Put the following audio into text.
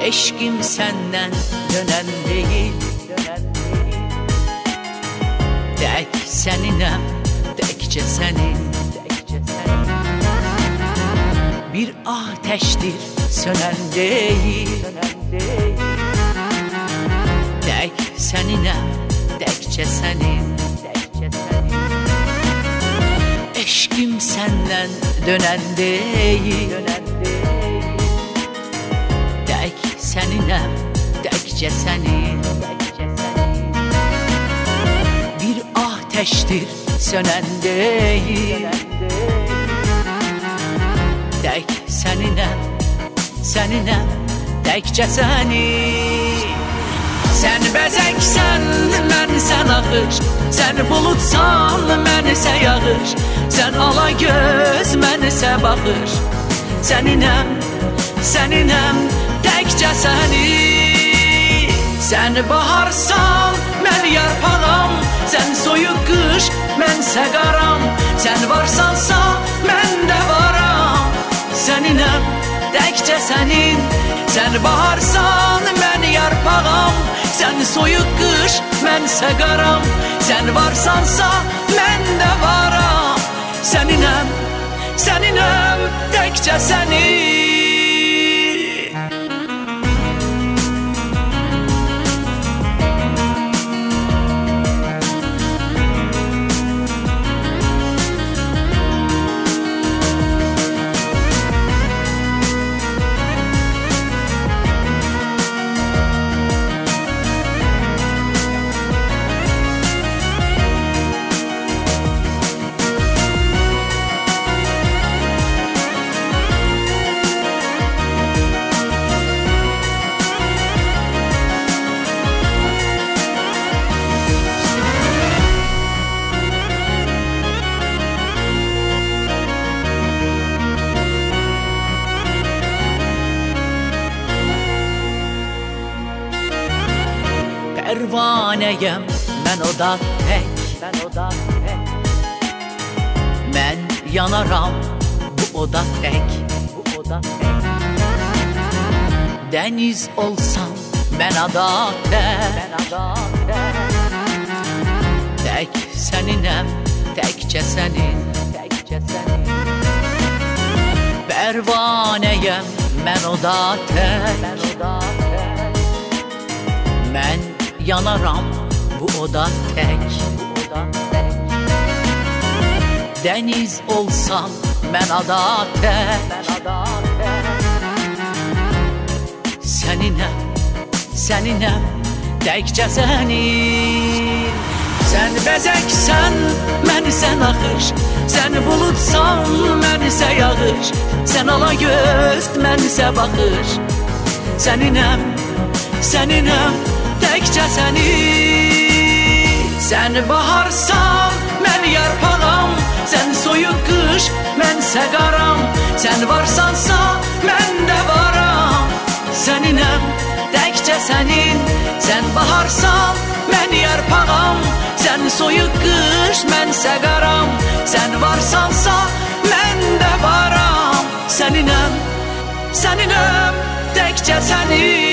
Eşkim senden dönen değil. Tek seninem, tekçe senin. Bir ateştir sönen değil. Tek seninem, tekçe senin. Eşkim senden dönen değil. Tek seninem, tekçe senin. Bir ateştir sönen değil. Tek seninem, seninem, tekçe senin. Sen bezeksen, mənsən axış. Sen bulutsan, mənsə yağış. Sen ala göz, mənsə baxış. Səninəm, səninəm, təkcə səni. Sen baharsan, mən yarpağam. Sen soyuq qış, mənsə qaram. Sen varsansa, mən də varam. Səninəm, təkcə sənin. Sen baharsan, mən yarpağam. Sen soyuq qış, mənsə qaram. Sen varsansa, mən də varam. Səninəm, səninəm, təkcə sənin. Pervaneyem mən o da tək. Mən yanaram bu oda tək. Dəniz olsam mən ada tək. Tək səninəm, təkcə sənin. Pervaneyem mən o da tək. Mən yanaram bu oda tək. Dəniz olsam mən ada tək. Səninəm, səninəm, təkcə sənin. Sen bezeksən, mənsən axış. Sen bulutsan, mənsə yağış. Sen ala göz, mənsə baxış. Səninəm, səninəm, təkcə sənin. Sen baharsan, mən yarpağam. Sen soyuq qış, mənsə qaram. Sen varsansa, mən də varam. Səninəm, təkcə sənin. Sen baharsan, mən yarpağam. Sen soyuq qış, mənsə qaram. Sen varsansa, mən də varam. Səninəm, səninəm, təkcə sənin.